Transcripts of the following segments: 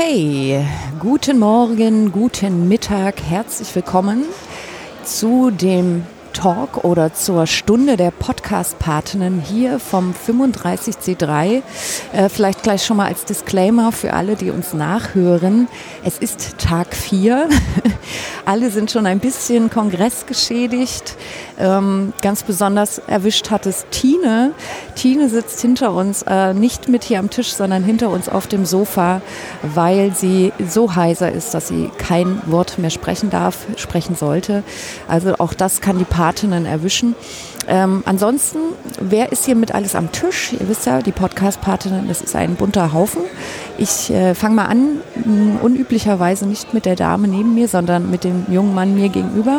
Okay, guten Morgen, guten Mittag, herzlich willkommen zu dem Talk oder zur Stunde der Podcast-Patinnen hier vom 35C3. Vielleicht gleich schon mal als Disclaimer für alle, die uns nachhören. Es ist Tag 4. Alle sind schon ein bisschen kongressgeschädigt. Ganz besonders erwischt hat es Tine. Tine sitzt hinter uns, nicht mit hier am Tisch, sondern hinter uns auf dem Sofa, weil sie so heiser ist, dass sie kein Wort mehr sprechen sollte. Also auch das kann die Patinnen erwischen. Ansonsten, wer ist hier mit alles am Tisch? Ihr wisst ja, die Podcast-Patinnen, das ist ein bunter Haufen. Ich fange mal an, unüblicherweise nicht mit der Dame neben mir, sondern mit dem jungen Mann mir gegenüber.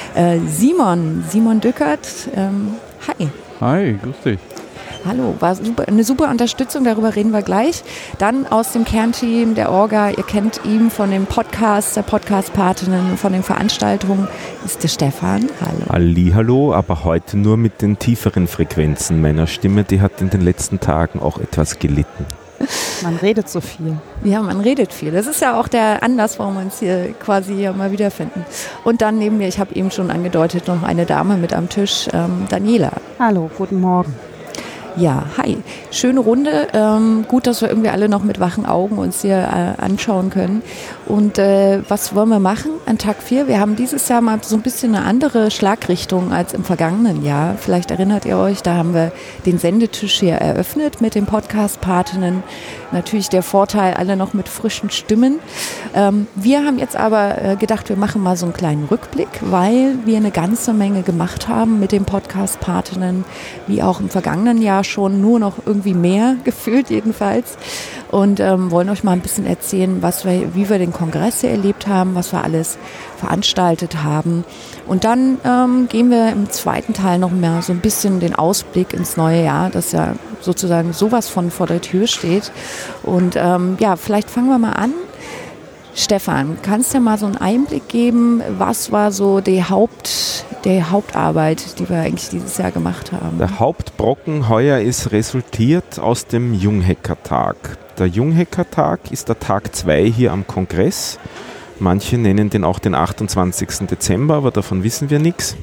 Simon Dückert. Hi. Hi, grüß dich. Hallo, war eine super Unterstützung, darüber reden wir gleich. Dann aus dem Kernteam der Orga, ihr kennt ihn von dem Podcast, der Podcast-Patinnen, von den Veranstaltungen, ist der Stefan. Hallo. Hallo, aber heute nur mit den tieferen Frequenzen meiner Stimme, die hat in den letzten Tagen auch etwas gelitten. Man redet so viel. Ja, man redet viel. Das ist ja auch der Anlass, warum wir uns hier quasi hier mal wiederfinden. Und dann neben mir, ich habe eben schon angedeutet, noch eine Dame mit am Tisch, Daniela. Hallo, guten Morgen. Ja, hi. Schöne Runde. Gut, dass wir irgendwie alle noch mit wachen Augen uns hier anschauen können. Und was wollen wir machen an Tag 4? Wir haben dieses Jahr mal so ein bisschen eine andere Schlagrichtung als im vergangenen Jahr. Vielleicht erinnert ihr euch, da haben wir den Sendetisch hier eröffnet mit den Podcast-Patinnen. Natürlich der Vorteil, alle noch mit frischen Stimmen. Wir haben jetzt aber gedacht, wir machen mal so einen kleinen Rückblick, weil wir eine ganze Menge gemacht haben mit den Podcast-Patinnen, wie auch im vergangenen Jahr schon, nur noch irgendwie mehr gefühlt jedenfalls, und wollen euch mal ein bisschen erzählen, wie wir den Kongress hier erlebt haben, was wir alles veranstaltet haben, und dann gehen wir im zweiten Teil noch mehr so ein bisschen den Ausblick ins neue Jahr, das ja sozusagen sowas von vor der Tür steht, und vielleicht fangen wir mal an. Stefan, kannst du mal so einen Einblick geben, was war so die Hauptarbeit, die wir eigentlich dieses Jahr gemacht haben? Der Hauptbrocken heuer ist resultiert aus dem Junghackertag. Der Junghackertag ist der Tag 2 hier am Kongress. Manche nennen den auch den 28. Dezember, aber davon wissen wir nichts.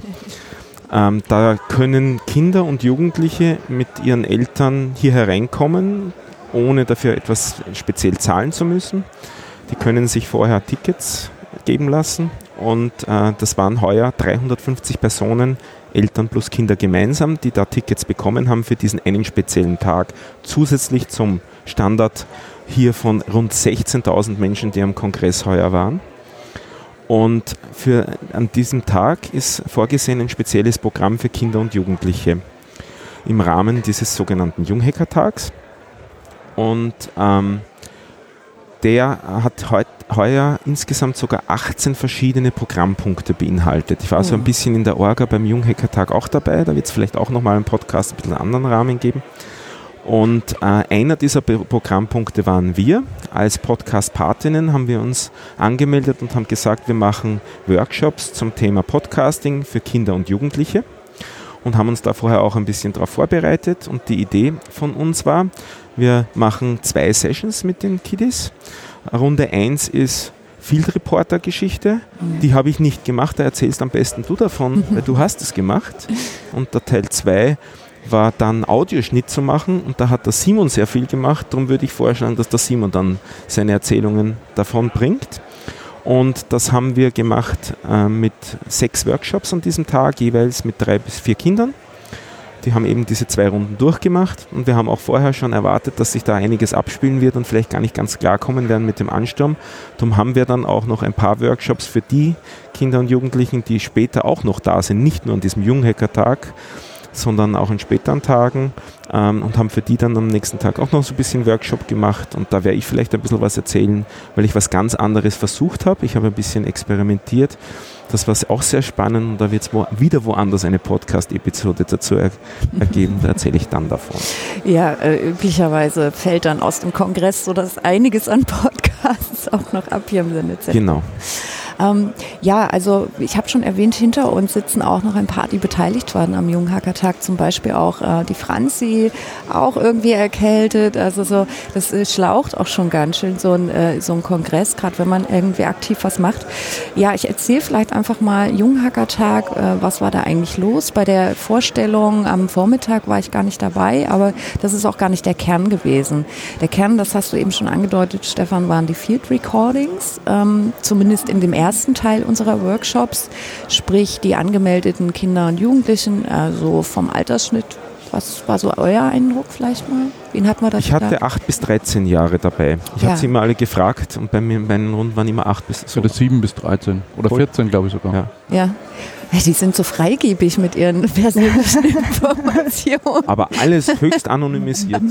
Da können Kinder und Jugendliche mit ihren Eltern hier hereinkommen, ohne dafür etwas speziell zahlen zu müssen. Die können sich vorher Tickets geben lassen, und das waren heuer 350 Personen, Eltern plus Kinder gemeinsam, die da Tickets bekommen haben für diesen einen speziellen Tag, zusätzlich zum Standard hier von rund 16.000 Menschen, die am Kongress heuer waren. Und an diesem Tag ist vorgesehen ein spezielles Programm für Kinder und Jugendliche im Rahmen dieses sogenannten Junghackertags. Und der hat heuer insgesamt sogar 18 verschiedene Programmpunkte beinhaltet. Ich war so ein bisschen in der Orga beim Junghackertag auch dabei, da wird es vielleicht auch nochmal einen Podcast ein bisschen einen anderen Rahmen geben. Und einer dieser Programmpunkte waren wir. Als Podcast-Patinnen haben wir uns angemeldet und haben gesagt, wir machen Workshops zum Thema Podcasting für Kinder und Jugendliche. Und haben uns da vorher auch ein bisschen darauf vorbereitet, und die Idee von uns war, wir machen 2 Sessions mit den Kiddies. Runde 1 ist Field Reporter Geschichte, die habe ich nicht gemacht, da erzählst am besten du davon, weil du hast es gemacht. Und der Teil 2 war dann Audioschnitt zu machen, und da hat der Simon sehr viel gemacht, darum würde ich vorschlagen, dass der Simon dann seine Erzählungen davon bringt. Und das haben wir gemacht mit 6 Workshops an diesem Tag, jeweils mit 3 bis 4 Kindern. Die haben eben diese 2 Runden durchgemacht, und wir haben auch vorher schon erwartet, dass sich da einiges abspielen wird und vielleicht gar nicht ganz klarkommen werden mit dem Ansturm. Darum haben wir dann auch noch ein paar Workshops für die Kinder und Jugendlichen, die später auch noch da sind, nicht nur an diesem Junghackertag, sondern auch an späteren Tagen, und haben für die dann am nächsten Tag auch noch so ein bisschen Workshop gemacht, und da werde ich vielleicht ein bisschen was erzählen, weil ich was ganz anderes versucht habe. Ich habe ein bisschen experimentiert, das war auch sehr spannend, und da wird es wieder woanders eine Podcast-Episode dazu ergeben, da erzähle ich dann davon. Ja, üblicherweise fällt dann aus dem Kongress so dass einiges an Podcasts auch noch ab hier im Sendezentrum. Genau. Ja, also ich habe schon erwähnt, hinter uns sitzen auch noch ein paar, die beteiligt waren am Junghackertag, zum Beispiel auch die Franzi, auch irgendwie erkältet, also so, das schlaucht auch schon ganz schön, so ein Kongress, gerade wenn man irgendwie aktiv was macht. Ja, ich erzähle vielleicht einfach mal Junghackertag, was war da eigentlich los? Bei der Vorstellung am Vormittag war ich gar nicht dabei, aber das ist auch gar nicht der Kern gewesen. Der Kern, das hast du eben schon angedeutet, Stefan, waren die Field Recordings, zumindest in dem ersten Teil unserer Workshops, sprich die angemeldeten Kinder und Jugendlichen, also vom Altersschnitt. Was war so euer Eindruck vielleicht mal? Wen hat man da? Ich hatte 8 bis 13 Jahre dabei. Ich habe sie immer alle gefragt und bei meinen Runden waren immer 8 bis... So. 7 bis 13 oder 14, glaube ich sogar. Ja. Die sind so freigebig mit ihren persönlichen Informationen. Aber alles höchst anonymisiert.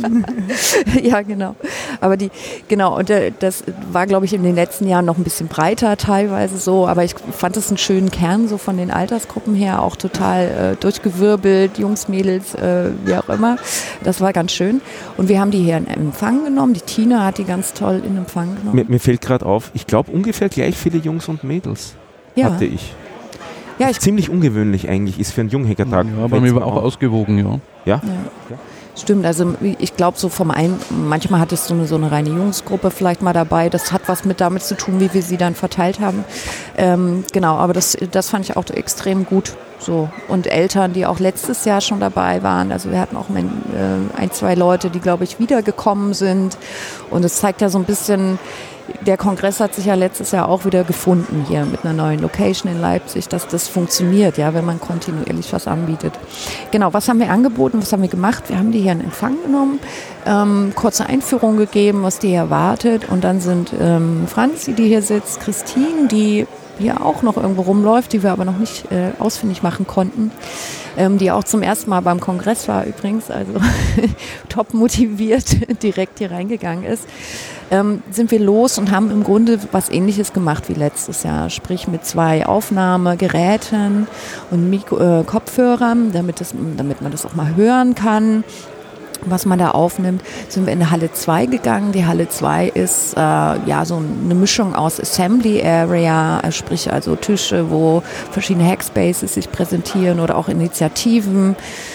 Ja, genau. Aber und das war, glaube ich, in den letzten Jahren noch ein bisschen breiter teilweise so, aber ich fand es einen schönen Kern so von den Altersgruppen her, auch total durchgewirbelt, Jungs, Mädels, wie auch immer. Das war ganz schön. Und wir haben die hier in Empfang genommen. Die Tina hat die ganz toll in Empfang genommen. Mir fällt gerade auf, ich glaube ungefähr gleich viele Jungs und Mädels hatte ich. Ja, ziemlich ungewöhnlich eigentlich ist für einen Junghackertag. Ja, aber mir war auch ausgewogen, ja. Ja? Stimmt, also ich glaube so manchmal hattest du so eine reine Jungsgruppe vielleicht mal dabei, das hat was damit zu tun, wie wir sie dann verteilt haben. Genau, aber das fand ich auch extrem gut. So. Und Eltern, die auch letztes Jahr schon dabei waren, also wir hatten auch ein, zwei Leute, die glaube ich wiedergekommen sind und es zeigt ja so ein bisschen, der Kongress hat sich ja letztes Jahr auch wieder gefunden hier mit einer neuen Location in Leipzig, dass das funktioniert, ja, wenn man kontinuierlich was anbietet. Genau, was haben wir angeboten, was haben wir gemacht? Wir haben die hier in Empfang genommen, kurze Einführung gegeben, was die erwartet und dann sind Franzi, die hier sitzt, Christine, die hier auch noch irgendwo rumläuft, die wir aber noch nicht ausfindig machen konnten, die auch zum ersten Mal beim Kongress war übrigens, also top motiviert direkt hier reingegangen ist. Sind wir los und haben im Grunde was Ähnliches gemacht wie letztes Jahr, sprich mit 2 Aufnahmegeräten und Kopfhörern, damit man das auch mal hören kann, was man da aufnimmt, sind wir in die Halle 2 gegangen. Die Halle 2 ist so eine Mischung aus Assembly Area, sprich also Tische, wo verschiedene Hackspaces sich präsentieren oder auch Initiativen.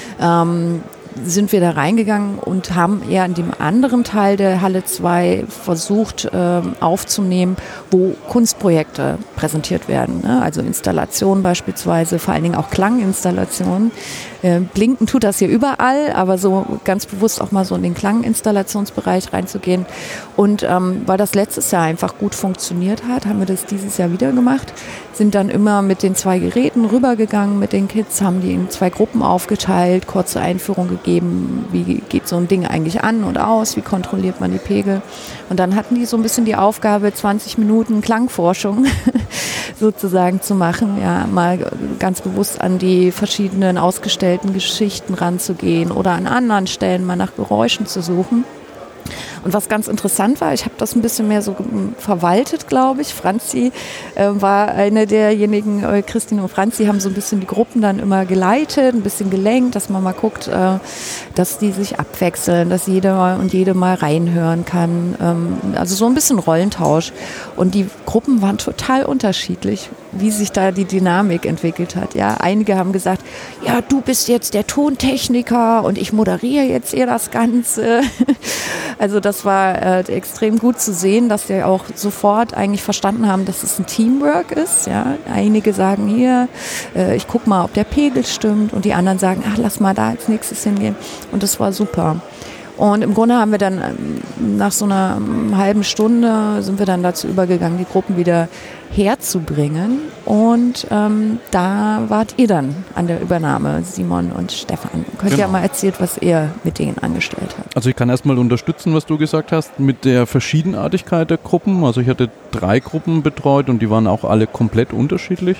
Sind wir da reingegangen und haben eher in dem anderen Teil der Halle 2 versucht aufzunehmen, wo Kunstprojekte präsentiert werden. Ne? Also Installationen beispielsweise, vor allen Dingen auch Klanginstallationen. Blinken tut das hier überall, aber so ganz bewusst auch mal so in den Klanginstallationsbereich reinzugehen. Und weil das letztes Jahr einfach gut funktioniert hat, haben wir das dieses Jahr wieder gemacht, sind dann immer mit den 2 Geräten rübergegangen mit den Kids, haben die in 2 Gruppen aufgeteilt, kurze Einführung gegeben, wie geht so ein Ding eigentlich an und aus, wie kontrolliert man die Pegel. Und dann hatten die so ein bisschen die Aufgabe, 20 Minuten Klangforschung sozusagen zu machen, ja, mal ganz bewusst an die verschiedenen ausgestellten Geschichten ranzugehen oder an anderen Stellen mal nach Geräuschen zu suchen. Und was ganz interessant war, ich habe das ein bisschen mehr so verwaltet, glaube ich. Franzi war eine derjenigen, Christine und Franzi haben so ein bisschen die Gruppen dann immer geleitet, ein bisschen gelenkt, dass man mal guckt, dass die sich abwechseln, dass jeder und jede mal reinhören kann. Also so ein bisschen Rollentausch. Und die Gruppen waren total unterschiedlich, wie sich da die Dynamik entwickelt hat. Ja, einige haben gesagt, ja, du bist jetzt der Tontechniker und ich moderiere jetzt hier das Ganze. Also das war extrem gut zu sehen, dass die auch sofort eigentlich verstanden haben, dass es ein Teamwork ist. Ja? Einige sagen hier, ich gucke mal, ob der Pegel stimmt und die anderen sagen, ach, lass mal da als nächstes hingehen. Und das war super. Und im Grunde haben wir dann nach so einer halben Stunde sind wir dann dazu übergegangen, die Gruppen wieder herzubringen. Und da wart ihr dann an der Übernahme, Simon und Stefan. Könnt ihr ja mal erzählen, was ihr mit denen angestellt habt? Also ich kann erstmal unterstützen, was du gesagt hast, mit der Verschiedenartigkeit der Gruppen. Also ich hatte 3 Gruppen betreut und die waren auch alle komplett unterschiedlich.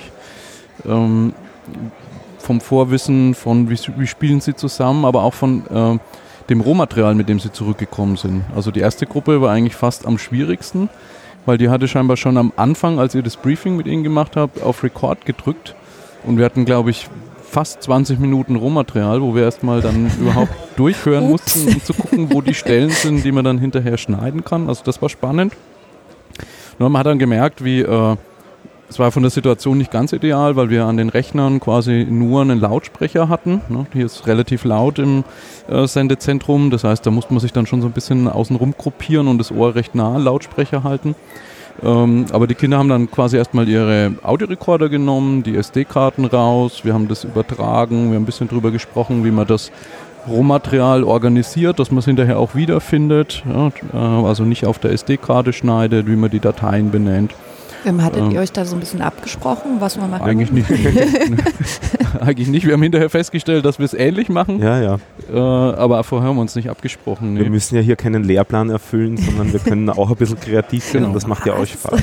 Vom Vorwissen, von wie spielen sie zusammen, aber auch von dem Rohmaterial, mit dem sie zurückgekommen sind. Also die erste Gruppe war eigentlich fast am schwierigsten, weil die hatte scheinbar schon am Anfang, als ihr das Briefing mit ihnen gemacht habt, auf Record gedrückt und wir hatten, glaube ich, fast 20 Minuten Rohmaterial, wo wir erstmal dann überhaupt durchhören mussten, um zu gucken, wo die Stellen sind, die man dann hinterher schneiden kann. Also das war spannend. Nur man hat dann gemerkt, wie Es war von der Situation nicht ganz ideal, weil wir an den Rechnern quasi nur einen Lautsprecher hatten. Ne? Hier ist relativ laut im Sendezentrum, das heißt, da musste man sich dann schon so ein bisschen außenrum gruppieren und das Ohr recht nah an Lautsprecher halten. Aber die Kinder haben dann quasi erstmal ihre Audiorekorder genommen, die SD-Karten raus, wir haben das übertragen, wir haben ein bisschen drüber gesprochen, wie man das Rohmaterial organisiert, dass man es hinterher auch wiederfindet, ja, also nicht auf der SD-Karte schneidet, wie man die Dateien benennt. Hattet ihr euch da so ein bisschen abgesprochen, was man macht? Eigentlich nicht. Eigentlich nicht. Wir haben hinterher festgestellt, dass wir es ähnlich machen. Ja. Aber vorher haben wir uns nicht abgesprochen. Nee. Wir müssen ja hier keinen Lehrplan erfüllen, sondern wir können auch ein bisschen kreativ sein. Genau. Das macht ja euch Spaß.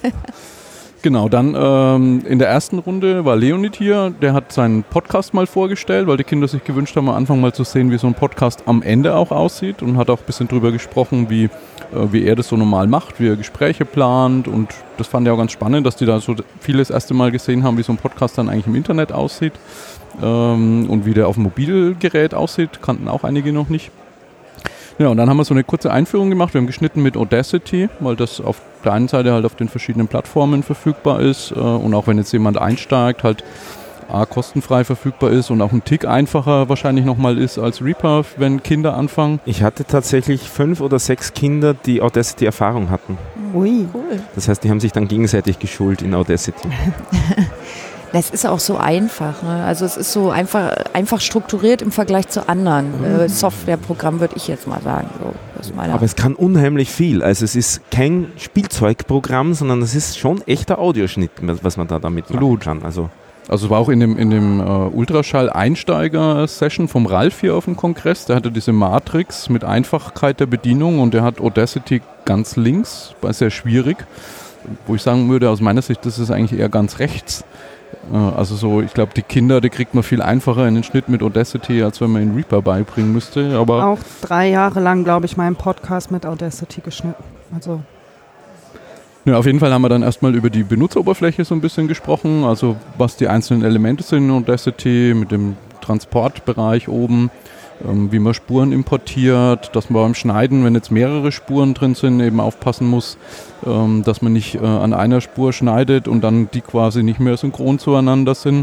Genau, dann in der ersten Runde war Leonid hier, der hat seinen Podcast mal vorgestellt, weil die Kinder sich gewünscht haben, am Anfang mal zu sehen, wie so ein Podcast am Ende auch aussieht und hat auch ein bisschen drüber gesprochen, wie er das so normal macht, wie er Gespräche plant und das fand ich auch ganz spannend, dass die da so vieles erste Mal gesehen haben, wie so ein Podcast dann eigentlich im Internet aussieht und wie der auf dem Mobilgerät aussieht, kannten auch einige noch nicht. Ja, und dann haben wir so eine kurze Einführung gemacht. Wir haben geschnitten mit Audacity, weil das auf der einen Seite halt auf den verschiedenen Plattformen verfügbar ist und auch wenn jetzt jemand einsteigt, halt kostenfrei verfügbar ist und auch ein Tick einfacher wahrscheinlich nochmal ist als Reaper, wenn Kinder anfangen. Ich hatte tatsächlich 5 oder 6 Kinder, die Audacity-Erfahrung hatten. Ui, Cool. Das heißt, die haben sich dann gegenseitig geschult in Audacity. Das ist auch so einfach. Ne? Also es ist so einfach strukturiert im Vergleich zu anderen Softwareprogrammen, würde ich jetzt mal sagen. So, das ist Aber es kann unheimlich viel. Also es ist kein Spielzeugprogramm, sondern es ist schon echter Audioschnitt, was man da damit machen kann. Also es war auch in dem Ultraschall-Einsteiger-Session vom Ralf hier auf dem Kongress. Der hatte diese Matrix mit Einfachkeit der Bedienung und der hat Audacity ganz links, war sehr schwierig. Wo ich sagen würde, aus meiner Sicht, das ist eigentlich eher ganz rechts. Also so, ich glaube, die Kinder, die kriegt man viel einfacher in den Schnitt mit Audacity, als wenn man ihn Reaper beibringen müsste. Aber auch 3 Jahre lang, glaube ich, meinen Podcast mit Audacity geschnitten. Also ja, auf jeden Fall haben wir dann erstmal über die Benutzeroberfläche so ein bisschen gesprochen, also was die einzelnen Elemente sind in Audacity, mit dem Transportbereich oben, wie man Spuren importiert, dass man beim Schneiden, wenn jetzt mehrere Spuren drin sind, eben aufpassen muss, dass man nicht an einer Spur schneidet und dann die quasi nicht mehr synchron zueinander sind.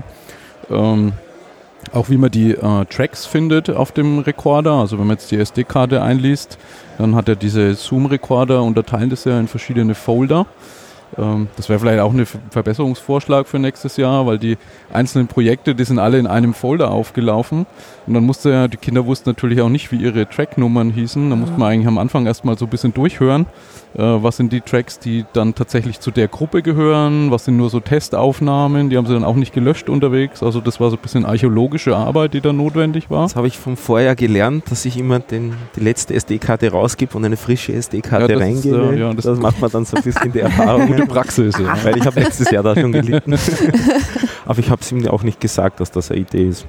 Auch wie man die Tracks findet auf dem Rekorder, also wenn man jetzt die SD-Karte einliest, dann hat er diese Zoom-Rekorder, unterteilen das ja in verschiedene Folder. Das wäre vielleicht auch ein Verbesserungsvorschlag für nächstes Jahr, weil die einzelnen Projekte, die sind alle in einem Folder aufgelaufen. Und dann musste ja, die Kinder wussten natürlich auch nicht, wie ihre Tracknummern hießen. Da musste man eigentlich am Anfang erstmal so ein bisschen durchhören, was sind die Tracks, die dann tatsächlich zu der Gruppe gehören, was sind nur so Testaufnahmen, die haben sie dann auch nicht gelöscht unterwegs. Also das war so ein bisschen archäologische Arbeit, die da notwendig war. Das habe ich vom Vorjahr gelernt, dass ich immer die letzte SD-Karte rausgebe und eine frische SD-Karte reingebe. Das macht man dann so ein bisschen die Erfahrung. Gute Praxis, ja. Weil ich habe letztes Jahr da schon gelitten. Aber ich habe es ihm auch nicht gesagt, dass das eine Idee ist.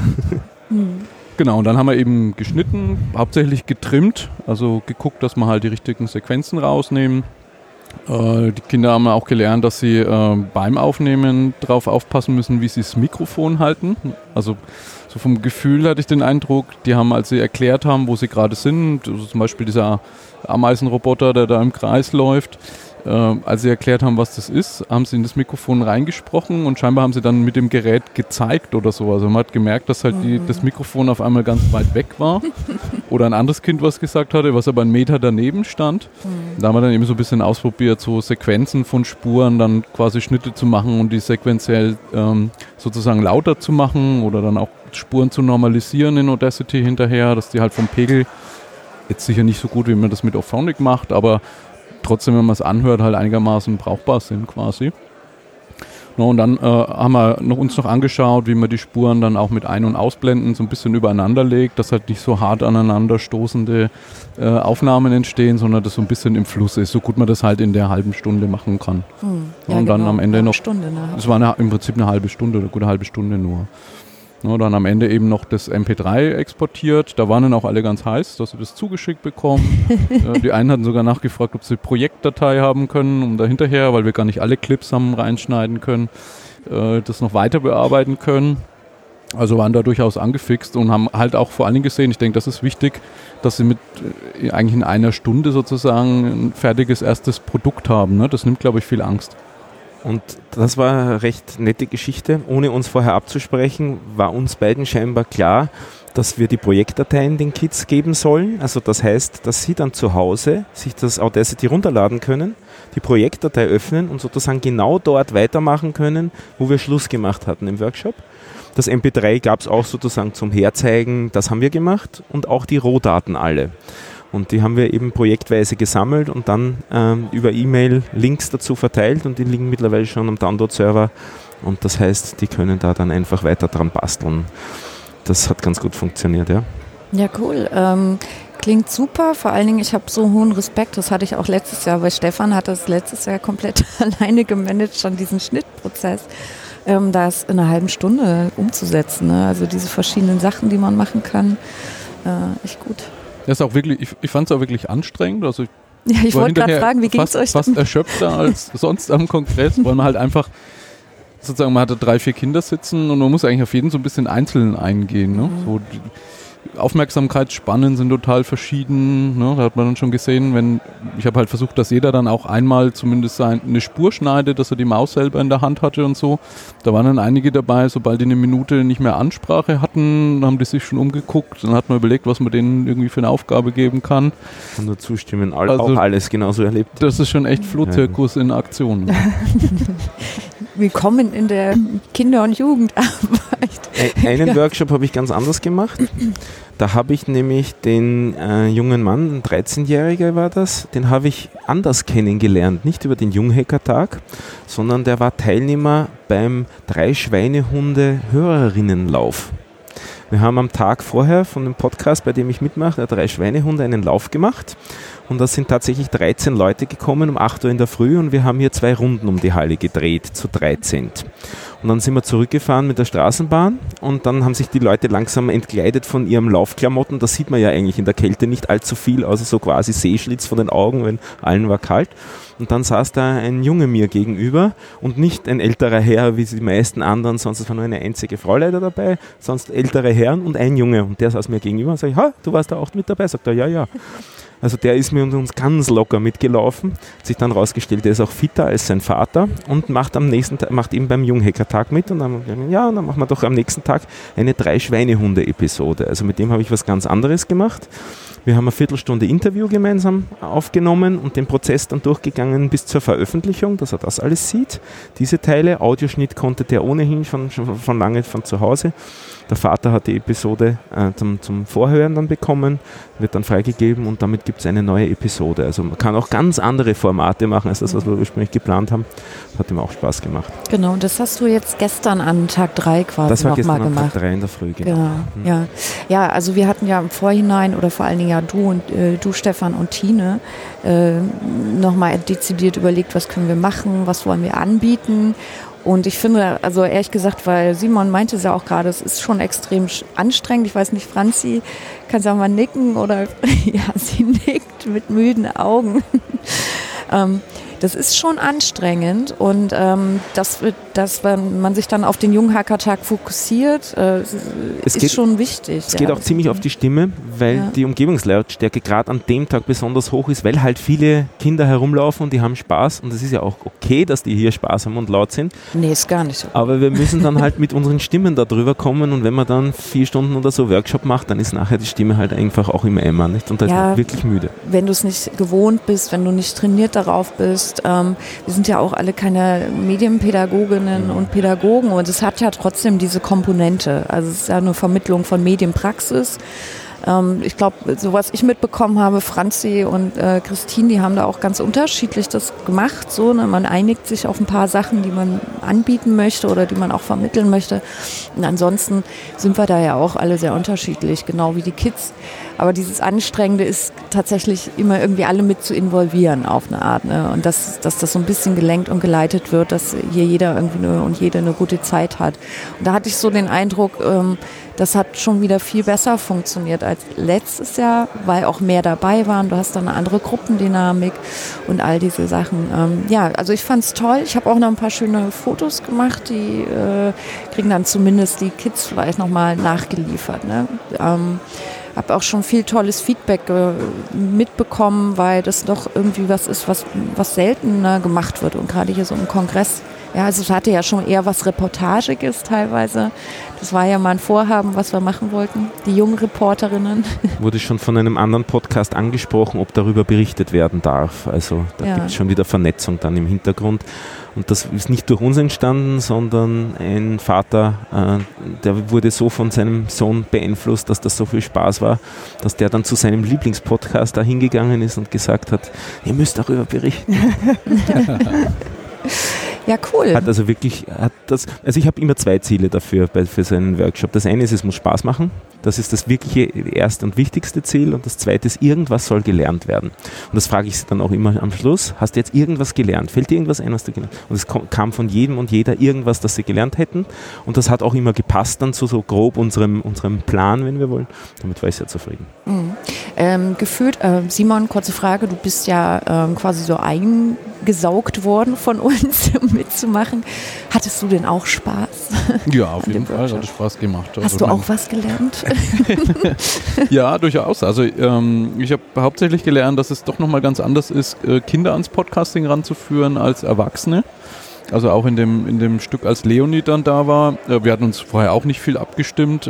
Genau, und dann haben wir eben geschnitten, hauptsächlich getrimmt, also geguckt, dass wir halt die richtigen Sequenzen rausnehmen. Die Kinder haben auch gelernt, dass sie beim Aufnehmen darauf aufpassen müssen, wie sie das Mikrofon halten. Also so vom Gefühl hatte ich den Eindruck, die haben, als sie erklärt haben, wo sie gerade sind, also zum Beispiel dieser Ameisenroboter, der da im Kreis läuft, als sie erklärt haben, was das ist, haben sie in das Mikrofon reingesprochen und scheinbar haben sie dann mit dem Gerät gezeigt oder so. Also man hat gemerkt, dass halt das Mikrofon auf einmal ganz weit weg war oder ein anderes Kind was gesagt hatte, was aber 1 Meter daneben stand. Da haben wir dann eben so ein bisschen ausprobiert, so Sequenzen von Spuren, dann quasi Schnitte zu machen und die sequenziell sozusagen lauter zu machen oder dann auch Spuren zu normalisieren in Audacity hinterher, dass die halt vom Pegel, jetzt sicher nicht so gut, wie man das mit Auphonic macht, aber trotzdem, wenn man es anhört, halt einigermaßen brauchbar sind quasi. No, und dann haben wir uns noch angeschaut, wie man die Spuren dann auch mit Ein- und Ausblenden so ein bisschen übereinander legt, dass halt nicht so hart aneinander stoßende Aufnahmen entstehen, sondern das so ein bisschen im Fluss ist, so gut man das halt in der halben Stunde machen kann. Ja, und dann genau, am Ende noch, Stunde, ne? es war im Prinzip eine halbe Stunde, eine gute halbe Stunde nur. No, dann am Ende eben noch das MP3 exportiert. Da waren dann auch alle ganz heiß, dass sie das zugeschickt bekommen. Die einen hatten sogar nachgefragt, ob sie Projektdatei haben können, um da hinterher, weil wir gar nicht alle Clips haben reinschneiden können, das noch weiter bearbeiten können. Also waren da durchaus angefixt und haben halt auch vor allen Dingen gesehen, ich denke, das ist wichtig, dass sie mit eigentlich in einer Stunde sozusagen ein fertiges erstes Produkt haben. Ne? Das nimmt, glaube ich, viel Angst. Und das war eine recht nette Geschichte. Ohne uns vorher abzusprechen, war uns beiden scheinbar klar, dass wir die Projektdateien den Kids geben sollen. Also das heißt, dass sie dann zu Hause sich das Audacity runterladen können, die Projektdatei öffnen und sozusagen genau dort weitermachen können, wo wir Schluss gemacht hatten im Workshop. Das MP3 gab es auch sozusagen zum Herzeigen, das haben wir gemacht und auch die Rohdaten alle. Und die haben wir eben projektweise gesammelt und dann über E-Mail Links dazu verteilt und die liegen mittlerweile schon am Download-Server und das heißt, die können da dann einfach weiter dran basteln. Das hat ganz gut funktioniert, ja. Ja, cool. Klingt super. Vor allen Dingen, ich habe so hohen Respekt, das hatte ich auch letztes Jahr, weil Stefan hat das letztes Jahr komplett alleine gemanagt, schon diesen Schnittprozess. Das in einer halben Stunde umzusetzen. Ne? Also diese verschiedenen Sachen, die man machen kann. Echt gut. Das ist auch wirklich, ich fand es auch wirklich anstrengend. Also ich wollte gerade fragen, wie ging es euch fast erschöpfter als sonst am Kongress, weil man halt einfach sozusagen, man hatte 3, 4 Kinder sitzen und man muss eigentlich auf jeden so ein bisschen einzeln eingehen. Ne? So die Aufmerksamkeitsspannen sind total verschieden. Ne? Da hat man dann schon gesehen, ich habe halt versucht, dass jeder dann auch einmal zumindest eine Spur schneidet, dass er die Maus selber in der Hand hatte und so. Da waren dann einige dabei, sobald die eine Minute nicht mehr Ansprache hatten, haben die sich schon umgeguckt. Dann hat man überlegt, was man denen irgendwie für eine Aufgabe geben kann. Und nur zustimmen, auch alles genauso erlebt. Das ist schon echt Flohzirkus in Aktion. Willkommen in der Kinder- und Jugendarbeit. Einen Workshop habe ich ganz anders gemacht. Da habe ich nämlich den jungen Mann, ein 13-Jähriger war das, den habe ich anders kennengelernt. Nicht über den Junghackertag, sondern der war Teilnehmer beim 3-Schweinehunde-Hörerinnenlauf. Wir haben am Tag vorher von dem Podcast, bei dem ich mitmache, der 3 Schweinehunde, einen Lauf gemacht. Und da sind tatsächlich 13 Leute gekommen um 8 Uhr in der Früh und wir haben hier 2 Runden um die Halle gedreht, zu 13. Und dann sind wir zurückgefahren mit der Straßenbahn und dann haben sich die Leute langsam entkleidet von ihrem Laufklamotten. Das sieht man ja eigentlich in der Kälte nicht allzu viel, außer so quasi Sehschlitz von den Augen, wenn allen war kalt. Und dann saß da ein Junge mir gegenüber und nicht ein älterer Herr wie die meisten anderen, sonst es war nur eine einzige Frau leider dabei, sonst ältere Herren und ein Junge. Und der saß mir gegenüber und sagt, du warst da auch mit dabei? Sagt er, ja. Also der ist mir und uns ganz locker mitgelaufen, hat sich dann rausgestellt, der ist auch fitter als sein Vater und macht eben beim Junghackertag mit und dann machen wir doch am nächsten Tag eine 3-Schweinehunde-Episode. Also mit dem habe ich was ganz anderes gemacht. Wir haben eine Viertelstunde Interview gemeinsam aufgenommen und den Prozess dann durchgegangen bis zur Veröffentlichung, dass er das alles sieht. Diese Teile, Audioschnitt konnte der ohnehin schon lange von zu Hause. Der Vater hat die Episode zum Vorhören dann bekommen, wird dann freigegeben und damit gibt es eine neue Episode. Also man kann auch ganz andere Formate machen, als das, was wir ursprünglich geplant haben. Das hat ihm auch Spaß gemacht. Genau, das hast du jetzt gestern an Tag 3 quasi nochmal gemacht. Das war gestern an Tag 3 in der Früh, genau. Ja, also wir hatten ja im Vorhinein oder vor allen Dingen ja du Stefan und Tine nochmal dezidiert überlegt, was können wir machen, was wollen wir anbieten. Und ich finde, also ehrlich gesagt, weil Simon meinte es ja auch gerade, es ist schon extrem anstrengend. Ich weiß nicht, Franzi, kannst du auch mal nicken oder ja, sie nickt mit müden Augen. Das ist schon anstrengend und dass man sich dann auf den Junghackertag fokussiert, ist schon wichtig. Es geht auch ziemlich auf die Stimme, weil die Umgebungslautstärke gerade an dem Tag besonders hoch ist, weil halt viele Kinder herumlaufen und die haben Spaß und es ist ja auch okay, dass die hier Spaß haben und laut sind. Nee, ist gar nicht so. Aber wir müssen dann halt mit unseren Stimmen da drüber kommen und wenn man dann 4 Stunden oder so Workshop macht, dann ist nachher die Stimme halt einfach auch im Eimer, nicht? Und da ist man wirklich müde. Wenn du es nicht gewohnt bist, wenn du nicht trainiert darauf bist, wir sind ja auch alle keine Medienpädagoginnen und Pädagogen und es hat ja trotzdem diese Komponente. Also es ist ja eine Vermittlung von Medienpraxis. Ich glaube, so was ich mitbekommen habe, Franzi und Christine, die haben da auch ganz unterschiedlich das gemacht. So, ne? Man einigt sich auf ein paar Sachen, die man anbieten möchte oder die man auch vermitteln möchte. Und ansonsten sind wir da ja auch alle sehr unterschiedlich, genau wie die Kids. Aber dieses Anstrengende ist tatsächlich immer irgendwie alle mit zu involvieren auf eine Art. Ne? Und dass das so ein bisschen gelenkt und geleitet wird, dass hier jeder irgendwie und jede eine gute Zeit hat. Und da hatte ich so den Eindruck, das hat schon wieder viel besser funktioniert als letztes Jahr, weil auch mehr dabei waren. Du hast dann eine andere Gruppendynamik und all diese Sachen. Also ich fand es toll. Ich habe auch noch ein paar schöne Fotos gemacht, die kriegen dann zumindest die Kids vielleicht nochmal nachgeliefert. Ne? Habe auch schon viel tolles Feedback mitbekommen, weil das doch irgendwie was ist, was seltener gemacht wird und gerade hier so im Kongress Ja, also es hatte ja schon eher was Reportagiges teilweise. Das war ja mal ein Vorhaben, was wir machen wollten, die jungen Reporterinnen. Wurde schon von einem anderen Podcast angesprochen, ob darüber berichtet werden darf. Also da gibt es schon wieder Vernetzung dann im Hintergrund. Und das ist nicht durch uns entstanden, sondern ein Vater, der wurde so von seinem Sohn beeinflusst, dass das so viel Spaß war, dass der dann zu seinem Lieblingspodcast da hingegangen ist und gesagt hat, ihr müsst darüber berichten. Ja, cool. Also ich habe immer 2 Ziele dafür für seinen Workshop. Das eine ist, es muss Spaß machen. Das ist das wirkliche erste und wichtigste Ziel. Und das zweite ist, irgendwas soll gelernt werden. Und das frage ich sie dann auch immer am Schluss. Hast du jetzt irgendwas gelernt? Fällt dir irgendwas ein, was du gelernt hast? Und es kam von jedem und jeder irgendwas, das sie gelernt hätten. Und das hat auch immer gepasst dann zu so grob unserem Plan, wenn wir wollen. Damit war ich sehr zufrieden. Mhm. Gefühlt, Simon, kurze Frage, du bist ja quasi so eingesaugt worden von uns, um mitzumachen. Hattest du denn auch Spaß? Ja, auf jeden Fall hat es Spaß gemacht. Hast du auch was gelernt? Ja, durchaus. Also ich habe hauptsächlich gelernt, dass es doch nochmal ganz anders ist, Kinder ans Podcasting ranzuführen als Erwachsene. Also auch in dem Stück, als Leonie dann da war. Wir hatten uns vorher auch nicht viel abgestimmt.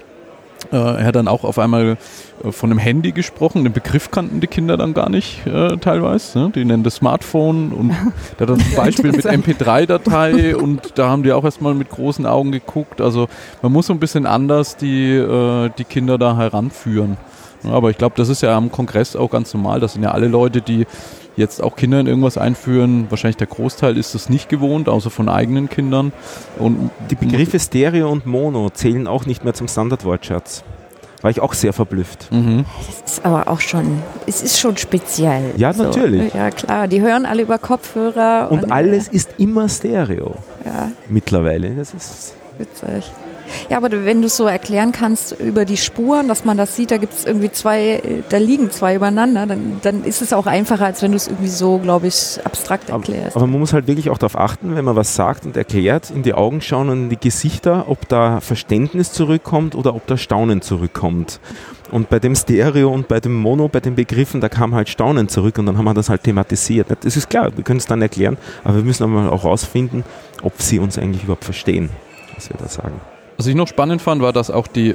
Er hat dann auch auf einmal von einem Handy gesprochen. Den Begriff kannten die Kinder dann gar nicht teilweise. Ne? Die nennen das Smartphone und der hat dann ein Beispiel mit MP3-Datei und da haben die auch erstmal mit großen Augen geguckt. Also man muss so ein bisschen anders die Kinder da heranführen. Ja, aber ich glaube, das ist ja am Kongress auch ganz normal. Das sind ja alle Leute, die jetzt auch Kinder in irgendwas einführen. Wahrscheinlich der Großteil ist das nicht gewohnt, außer von eigenen Kindern. Und die Begriffe Stereo und Mono zählen auch nicht mehr zum Standardwortschatz. War ich auch sehr verblüfft. Mhm. Das ist aber auch schon, es ist schon speziell. Ja, so. Natürlich. Ja, klar, die hören alle über Kopfhörer. Und alles ist immer Stereo. Ja. Mittlerweile. Das ist witzig. Ja, aber wenn du es so erklären kannst über die Spuren, dass man das sieht, da gibt es irgendwie da liegen 2 übereinander, dann ist es auch einfacher, als wenn du es irgendwie so, glaube ich, abstrakt erklärst. Aber man muss halt wirklich auch darauf achten, wenn man was sagt und erklärt, in die Augen schauen und in die Gesichter, ob da Verständnis zurückkommt oder ob da Staunen zurückkommt. Und bei dem Stereo und bei dem Mono, bei den Begriffen, da kam halt Staunen zurück und dann haben wir das halt thematisiert. Das ist klar, wir können es dann erklären, aber wir müssen aber auch rausfinden, ob sie uns eigentlich überhaupt verstehen, was wir da sagen. Was ich noch spannend fand, war, dass auch die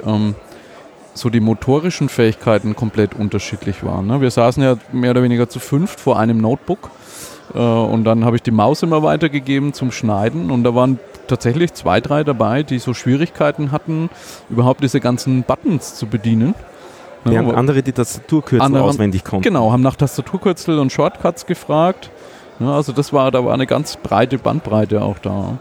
motorischen Fähigkeiten komplett unterschiedlich waren. Ne? Wir saßen ja mehr oder weniger zu 5 vor einem Notebook und dann habe ich die Maus immer weitergegeben zum Schneiden und da waren tatsächlich 2, 3 dabei, die so Schwierigkeiten hatten, überhaupt diese ganzen Buttons zu bedienen. Während andere die Tastaturkürzel auswendig konnten. Genau, haben nach Tastaturkürzel und Shortcuts gefragt. Ja, also da war eine ganz breite Bandbreite auch da.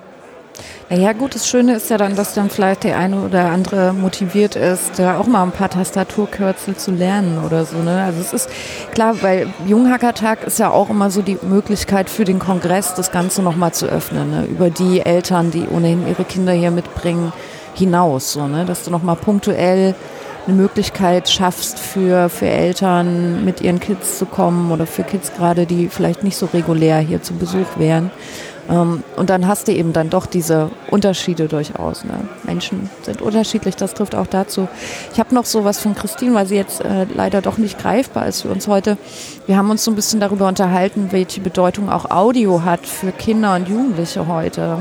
Ja gut, das Schöne ist ja dann, dass dann vielleicht der eine oder andere motiviert ist, da auch mal ein paar Tastaturkürzel zu lernen oder so. Ne? Also es ist klar, weil Junghackertag ist ja auch immer so die Möglichkeit für den Kongress, das Ganze nochmal zu öffnen, ne? Über die Eltern, die ohnehin ihre Kinder hier mitbringen, hinaus. So, ne? Dass du nochmal punktuell eine Möglichkeit schaffst für Eltern, mit ihren Kids zu kommen oder für Kids gerade, die vielleicht nicht so regulär hier zu Besuch wären. Und dann hast du eben dann doch diese Unterschiede durchaus. Ne? Menschen sind unterschiedlich, das trifft auch dazu. Ich habe noch sowas von Christine, weil sie jetzt leider doch nicht greifbar ist für uns heute. Wir haben uns so ein bisschen darüber unterhalten, welche Bedeutung auch Audio hat für Kinder und Jugendliche heute.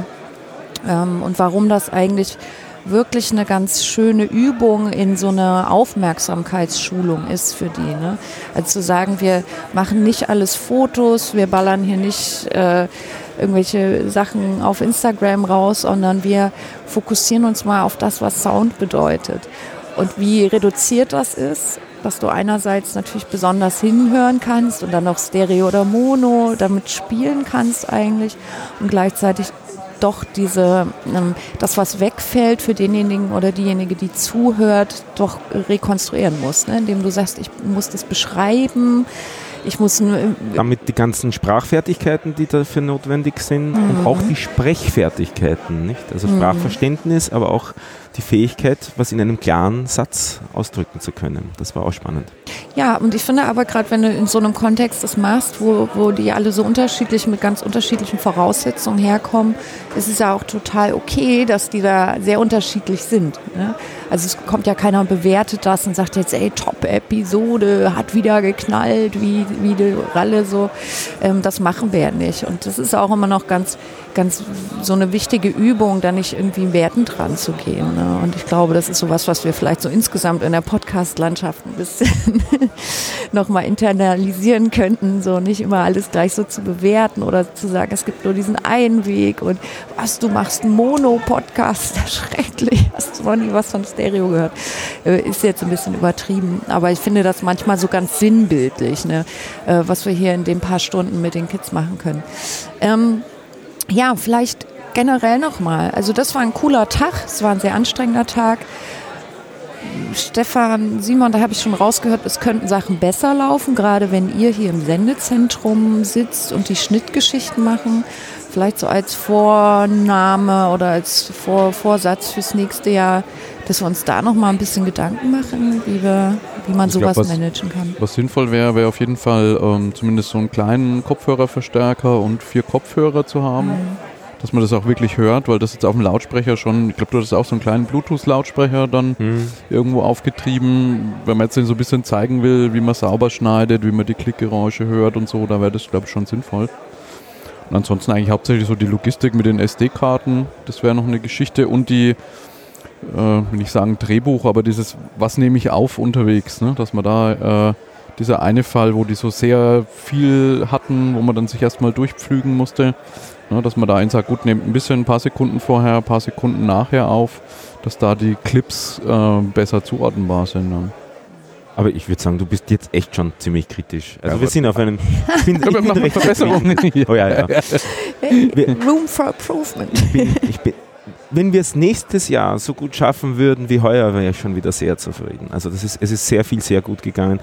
Und warum das eigentlich wirklich eine ganz schöne Übung in so eine Aufmerksamkeitsschulung ist für die. Ne? Also zu sagen, wir machen nicht alles Fotos, wir ballern hier nicht irgendwelche Sachen auf Instagram raus, sondern wir fokussieren uns mal auf das, was Sound bedeutet. Und wie reduziert das ist, dass du einerseits natürlich besonders hinhören kannst und dann noch Stereo oder Mono damit spielen kannst eigentlich und gleichzeitig doch das, was wegfällt für denjenigen oder diejenige, die zuhört, doch rekonstruieren muss. Ne? Indem du sagst, ich muss das beschreiben, ich muss... Damit die ganzen Sprachfertigkeiten, die dafür notwendig sind und auch die Sprechfertigkeiten, nicht? Also Sprachverständnis, aber auch die Fähigkeit, was in einem klaren Satz ausdrücken zu können. Das war auch spannend. Ja, und ich finde aber gerade, wenn du in so einem Kontext das machst, wo die alle so unterschiedlich mit ganz unterschiedlichen Voraussetzungen herkommen, ist es ja auch total okay, dass die da sehr unterschiedlich sind. Ne? Also es kommt ja keiner und bewertet das und sagt jetzt, ey, Top-Episode, hat wieder geknallt, wie die Ralle so. Das machen wir ja nicht. Und das ist auch immer noch ganz so eine wichtige Übung, da nicht irgendwie wertend dran zu gehen. Ne? Und ich glaube, das ist sowas, was wir vielleicht so insgesamt in der Podcast-Landschaft ein bisschen nochmal internalisieren könnten, so nicht immer alles gleich so zu bewerten oder zu sagen, es gibt nur diesen einen Weg und was, du machst einen Mono-Podcast, schrecklich, hast du noch nie was von Stereo gehört. Ist jetzt ein bisschen übertrieben, aber ich finde das manchmal so ganz sinnbildlich, ne? Was wir hier in den paar Stunden mit den Kids machen können. Ja, vielleicht generell nochmal. Also das war ein cooler Tag, es war ein sehr anstrengender Tag. Stefan, Simon, da habe ich schon rausgehört, es könnten Sachen besser laufen, gerade wenn ihr hier im Sendezentrum sitzt und die Schnittgeschichten machen. Vielleicht so als Vorname oder als Vorsatz fürs nächste Jahr, dass wir uns da nochmal ein bisschen Gedanken machen, wie man sowas managen kann. Was sinnvoll wäre auf jeden Fall zumindest so einen kleinen Kopfhörerverstärker und 4 Kopfhörer zu haben. Dass man das auch wirklich hört, weil das jetzt auf dem Lautsprecher schon, ich glaube, du hast auch so einen kleinen Bluetooth-Lautsprecher dann irgendwo aufgetrieben. Wenn man jetzt so ein bisschen zeigen will, wie man sauber schneidet, wie man die Klickgeräusche hört und so, da wäre das, glaube ich, schon sinnvoll. Und ansonsten eigentlich hauptsächlich so die Logistik mit den SD-Karten, das wäre noch eine Geschichte und die, will nicht sagen Drehbuch, aber dieses, was nehme ich auf unterwegs, ne? Dass man da, dieser eine Fall, wo die so sehr viel hatten, wo man dann sich erstmal durchpflügen musste, dass man da sagt, gut, nehmt ein paar Sekunden vorher, ein paar Sekunden nachher auf, dass da die Clips besser zuordnenbar sind. Dann. Aber ich würde sagen, du bist jetzt echt schon ziemlich kritisch. Also wir sind auf einem... Ich bin noch eine Verbesserung. Oh ja. Room for improvement. Wenn wir es nächstes Jahr so gut schaffen würden wie heuer, wäre ich schon wieder sehr zufrieden. Also es ist sehr viel, sehr gut gegangen.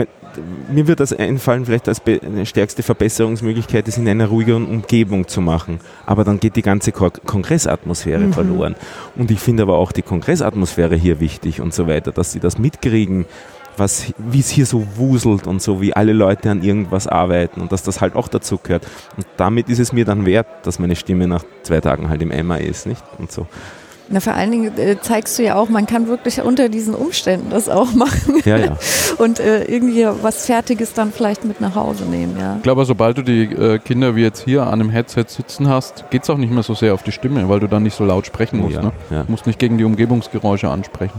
Mir wird das einfallen, vielleicht als eine stärkste Verbesserungsmöglichkeit, es in einer ruhigeren Umgebung zu machen. Aber dann geht die ganze Kongressatmosphäre verloren. Und ich finde aber auch die Kongressatmosphäre hier wichtig und so weiter, dass sie das mitkriegen, wie es hier so wuselt und so, wie alle Leute an irgendwas arbeiten und dass das halt auch dazu gehört. Und damit ist es mir dann wert, dass meine Stimme nach 2 Tagen halt im Eimer ist, nicht? Und so. Na, vor allen Dingen zeigst du ja auch, man kann wirklich unter diesen Umständen das auch machen. Ja. Und irgendwie was Fertiges dann vielleicht mit nach Hause nehmen, ja. Ich glaube, sobald du die Kinder wie jetzt hier an einem Headset sitzen hast, geht es auch nicht mehr so sehr auf die Stimme, weil du dann nicht so laut sprechen musst. Ne? Ja. Du musst nicht gegen die Umgebungsgeräusche ansprechen.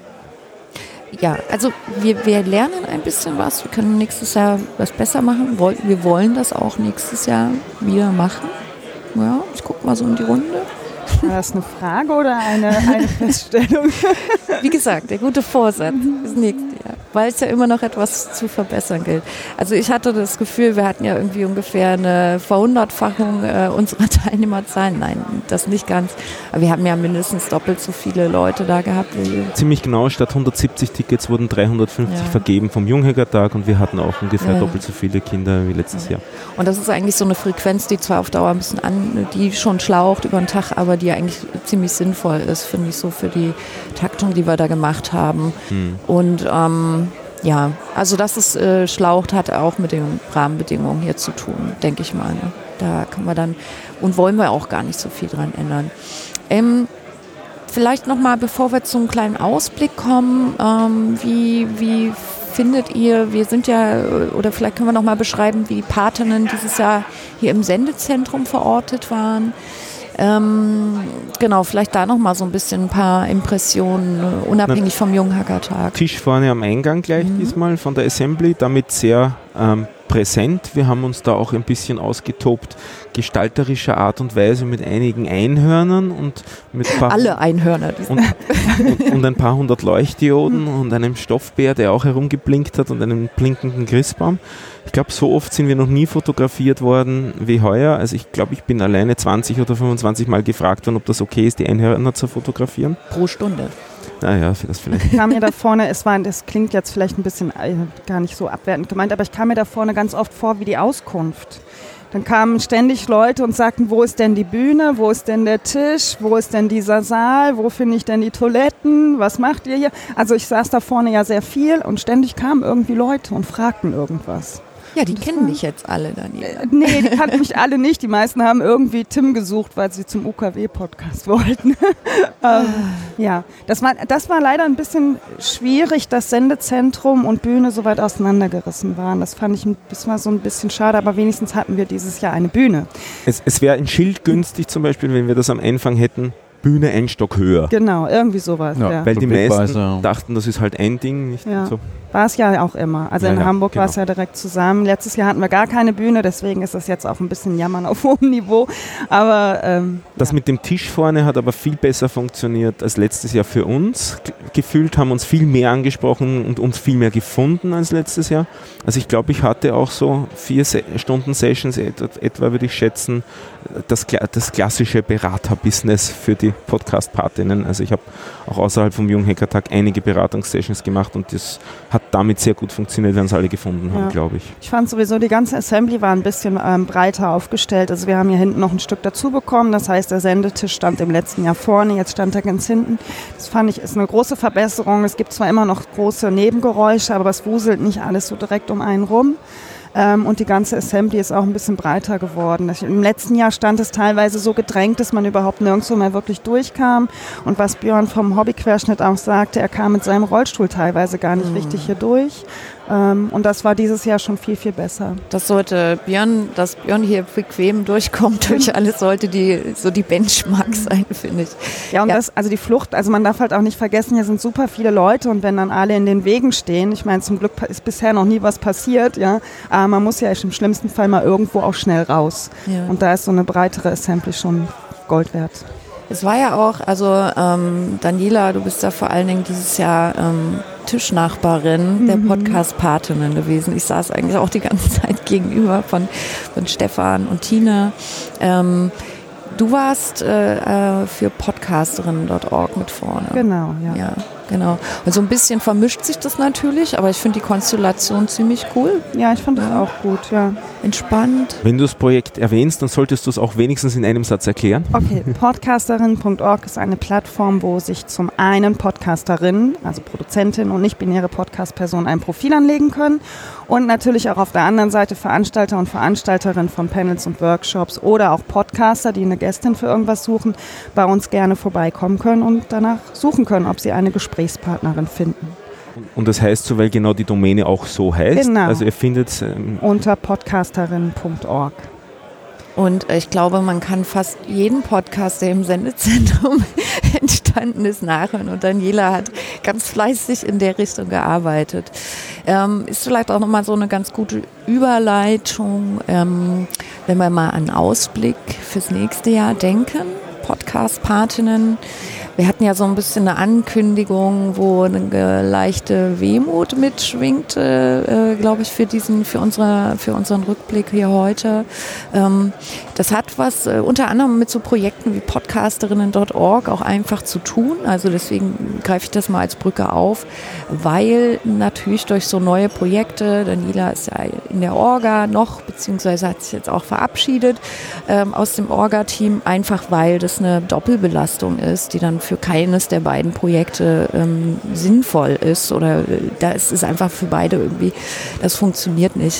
Ja, also wir lernen ein bisschen was. Wir können nächstes Jahr was besser machen. Wir wollen das auch nächstes Jahr wieder machen. Ja, ich gucke mal so in die Runde. War das eine Frage oder eine Feststellung? Wie gesagt, der gute Vorsatz das nächste Jahr, weil es ja immer noch etwas zu verbessern gilt. Also ich hatte das Gefühl, wir hatten ja irgendwie ungefähr eine Verhundertfachung unserer Teilnehmerzahlen. Nein, das nicht ganz. Aber wir haben ja mindestens doppelt so viele Leute da gehabt. Ziemlich genau, statt 170 Tickets wurden 350 vergeben vom Junghäcker-Tag und wir hatten auch ungefähr doppelt so viele Kinder wie letztes Jahr. Und das ist eigentlich so eine Frequenz, die zwar auf Dauer ein bisschen die schon schlaucht über den Tag, aber die eigentlich ziemlich sinnvoll ist, finde ich, so für die Taktung, die wir da gemacht haben. Und ja, also dass es schlaucht, hat auch mit den Rahmenbedingungen hier zu tun, denke ich mal. Ne? Da können wir dann und wollen wir auch gar nicht so viel dran ändern. Vielleicht nochmal, bevor wir zum kleinen Ausblick kommen, wie findet ihr, wir sind ja, oder vielleicht können wir nochmal beschreiben, wie die Patinnen dieses Jahr hier im Sendezentrum verortet waren. Genau, vielleicht da nochmal so ein bisschen ein paar Impressionen, unabhängig vom Junghäcker-Tag. Tisch vorne am Eingang gleich diesmal von der Assembly, damit sehr präsent. Wir haben uns da auch ein bisschen ausgetobt, gestalterischer Art und Weise mit einigen Einhörnern und mit alle Einhörner. Und ein paar hundert Leuchtdioden und einem Stoffbär, der auch herumgeblinkt hat und einem blinkenden Christbaum. Ich glaube, so oft sind wir noch nie fotografiert worden wie heuer. Also ich glaube, ich bin alleine 20 oder 25 Mal gefragt worden, ob das okay ist, die Einhörner zu fotografieren. Pro Stunde. Naja, das vielleicht. Ich kam mir da vorne, das klingt jetzt vielleicht ein bisschen gar nicht so abwertend gemeint, aber ich kam mir da vorne ganz oft vor wie die Auskunft. Dann kamen ständig Leute und sagten, wo ist denn die Bühne, wo ist denn der Tisch, wo ist denn dieser Saal, wo finde ich denn die Toiletten, was macht ihr hier? Also ich saß da vorne ja sehr viel und ständig kamen irgendwie Leute und fragten irgendwas. Ja, die kennen mich jetzt alle, Daniela. Nee, die kannten mich alle nicht. Die meisten haben irgendwie Tim gesucht, weil sie zum UKW-Podcast wollten. Ja, das war leider ein bisschen schwierig, dass Sendezentrum und Bühne so weit auseinandergerissen waren. Das war so ein bisschen schade, aber wenigstens hatten wir dieses Jahr eine Bühne. Es wäre ein Schild günstig zum Beispiel, wenn wir das am Anfang hätten. Bühne ein Stock höher. Genau, irgendwie sowas. Ja. Ja. Weil So die meisten Blickweise. dachten, das ist halt ein Ding. Nicht Ja. so. War es ja auch immer. Also in Hamburg war es ja direkt zusammen. Letztes Jahr hatten wir gar keine Bühne, deswegen ist das jetzt auch ein bisschen Jammern auf hohem Niveau. Aber Das mit dem Tisch vorne hat aber viel besser funktioniert als letztes Jahr für uns. Gefühlt haben uns viel mehr angesprochen und uns viel mehr gefunden als letztes Jahr. Also ich glaube, ich hatte auch so 4 Stunden Sessions etwa, würde ich schätzen, das klassische Berater-Business für die Podcast-Partinnen. Also ich habe auch außerhalb vom Junghackertag einige Beratungssessions gemacht und das hat damit sehr gut funktioniert, wenn es alle gefunden haben, glaube ich. Ich fand sowieso, die ganze Assembly war ein bisschen breiter aufgestellt. Also wir haben hier hinten noch ein Stück dazu bekommen. Das heißt, der Sendetisch stand im letzten Jahr vorne, jetzt stand er ganz hinten. Das fand ich ist eine große Verbesserung. Es gibt zwar immer noch große Nebengeräusche, aber es wuselt nicht alles so direkt um einen rum. Und die ganze Assembly ist auch ein bisschen breiter geworden. Im letzten Jahr stand es teilweise so gedrängt, dass man überhaupt nirgendwo mehr wirklich durchkam. Und was Björn vom Hobbyquerschnitt auch sagte, er kam mit seinem Rollstuhl teilweise gar nicht richtig hier durch. Und das war dieses Jahr schon viel, viel besser. Dass Björn hier bequem durchkommt durch alles, sollte die Benchmark sein, finde ich. Ja, und also die Flucht, also man darf halt auch nicht vergessen, hier sind super viele Leute und wenn dann alle in den Wegen stehen, ich meine, zum Glück ist bisher noch nie was passiert, ja, aber man muss ja im schlimmsten Fall mal irgendwo auch schnell raus. Ja. Und da ist so eine breitere Assembly schon Gold wert. Es war ja auch, also Daniela, du bist ja vor allen Dingen dieses Jahr Tischnachbarin der Podcast-Patinnen gewesen. Ich saß eigentlich auch die ganze Zeit gegenüber von Stefan und Tine. Du warst für Podcasterinnen.org mit vorne. Genau, ja. Ja, genau. Und so ein bisschen vermischt sich das natürlich, aber ich finde die Konstellation ziemlich cool. Ja, ich fand das auch gut, ja. Entspannt. Wenn du das Projekt erwähnst, dann solltest du es auch wenigstens in einem Satz erklären. Okay, Podcasterin.org ist eine Plattform, wo sich zum einen Podcasterinnen, also Produzentin und nicht-binäre Podcast-Personen ein Profil anlegen können und natürlich auch auf der anderen Seite Veranstalter und Veranstalterinnen von Panels und Workshops oder auch Podcaster, die eine Gästin für irgendwas suchen, bei uns gerne vorbeikommen können und danach suchen können, ob sie eine Gesprächspartnerin finden. Und das heißt so, weil genau die Domäne auch so heißt. Genau. Also ihr findet unter podcasterin.org. Und ich glaube, man kann fast jeden Podcast, der im Sendezentrum entstanden ist, nachhören. Und Daniela hat ganz fleißig in der Richtung gearbeitet. Ist vielleicht auch nochmal so eine ganz gute Überleitung, wenn wir mal an Ausblick fürs nächste Jahr denken. Podcast-Patinnen. Wir hatten ja so ein bisschen eine Ankündigung, wo eine leichte Wehmut mitschwingte, glaube ich, für unseren Rückblick hier heute. Das hat was unter anderem mit so Projekten wie Podcasterinnen.org auch einfach zu tun. Also deswegen greife ich das mal als Brücke auf, weil natürlich durch so neue Projekte, Daniela ist ja in der Orga noch, beziehungsweise hat sich jetzt auch verabschiedet aus dem Orga-Team, einfach weil das eine Doppelbelastung ist, die dann für keines der beiden Projekte sinnvoll ist oder da ist es einfach für beide irgendwie, das funktioniert nicht.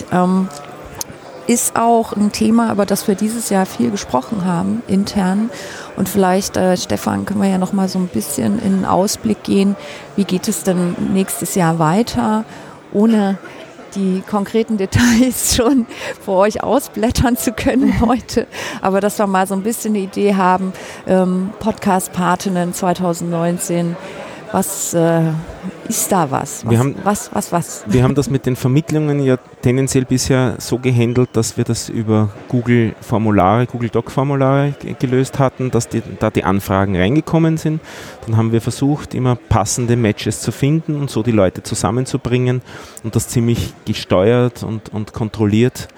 Ist auch ein Thema, über das wir dieses Jahr viel gesprochen haben, intern. Und vielleicht, Stefan, können wir ja noch mal so ein bisschen in den Ausblick gehen. Wie geht es denn nächstes Jahr weiter, ohne die konkreten Details schon vor euch ausblättern zu können heute. Aber dass wir mal so ein bisschen eine Idee haben, Podcast-Patinnen 2019, was ist da was? Wir haben das mit den Vermittlungen ja tendenziell bisher so gehandelt, dass wir das über Google Doc-Formulare gelöst hatten, dass da die Anfragen reingekommen sind. Dann haben wir versucht, immer passende Matches zu finden und so die Leute zusammenzubringen und das ziemlich gesteuert und kontrolliert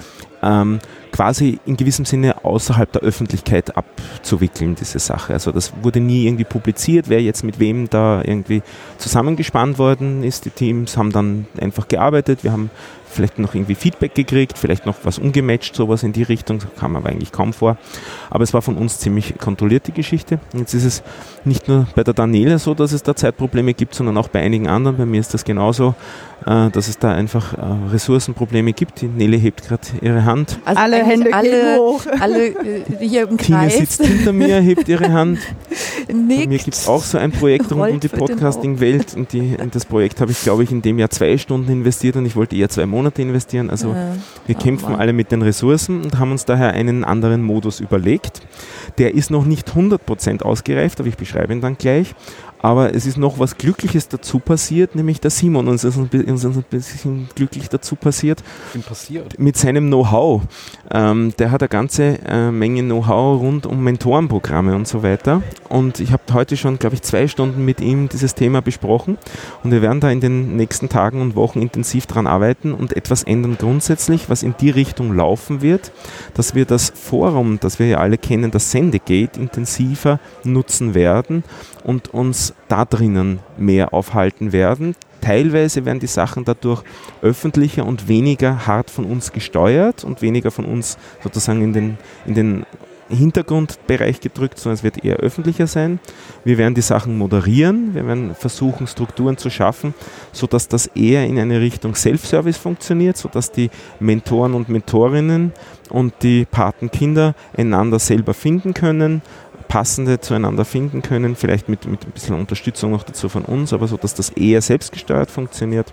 quasi in gewissem Sinne außerhalb der Öffentlichkeit abzuwickeln, diese Sache. Also das wurde nie irgendwie publiziert, wer jetzt mit wem da irgendwie zusammengespannt worden ist. Die Teams haben dann einfach gearbeitet. Wir haben vielleicht noch irgendwie Feedback gekriegt, vielleicht noch was umgematcht, sowas in die Richtung, kam aber eigentlich kaum vor. Aber es war von uns ziemlich kontrolliert, die Geschichte. Und jetzt ist es nicht nur bei der Daniela so, dass es da Zeitprobleme gibt, sondern auch bei einigen anderen. Bei mir ist das genauso, dass es da einfach Ressourcenprobleme gibt. Die Nele hebt gerade ihre Hand. Also alle Hände gehen hoch. Alle hier im Tine Kreis. sitzt hinter mir, hebt ihre Hand. Nickt. Bei mir gibt es auch so ein Projekt rund um die Podcasting-Welt. In das Projekt habe ich, glaube ich, in dem Jahr 2 Stunden investiert und ich wollte eher 2 Monate investieren. Also wir kämpfen alle mit den Ressourcen und haben uns daher einen anderen Modus überlegt. Der ist noch nicht 100% ausgereift, aber ich beschreibe ihn dann gleich. Aber es ist noch was Glückliches dazu passiert, nämlich der Simon uns ist ein bisschen glücklich dazu passiert. Mit seinem Know-how. Der hat eine ganze Menge Know-how rund um Mentorenprogramme und so weiter. Und ich habe heute schon, glaube ich, 2 Stunden mit ihm dieses Thema besprochen. Und wir werden da in den nächsten Tagen und Wochen intensiv dran arbeiten und etwas ändern grundsätzlich, was in die Richtung laufen wird, dass wir das Forum, das wir ja alle kennen, das Sendegate, intensiver nutzen werden und uns da drinnen mehr aufhalten werden. Teilweise werden die Sachen dadurch öffentlicher und weniger hart von uns gesteuert und weniger von uns sozusagen in den Hintergrundbereich gedrückt, sondern es wird eher öffentlicher sein. Wir werden die Sachen moderieren, wir werden versuchen, Strukturen zu schaffen, sodass das eher in eine Richtung Self-Service funktioniert, sodass die Mentoren und Mentorinnen und die Patenkinder einander selber finden können, passende zueinander finden können, vielleicht mit ein bisschen Unterstützung noch dazu von uns, aber so, dass das eher selbstgesteuert funktioniert.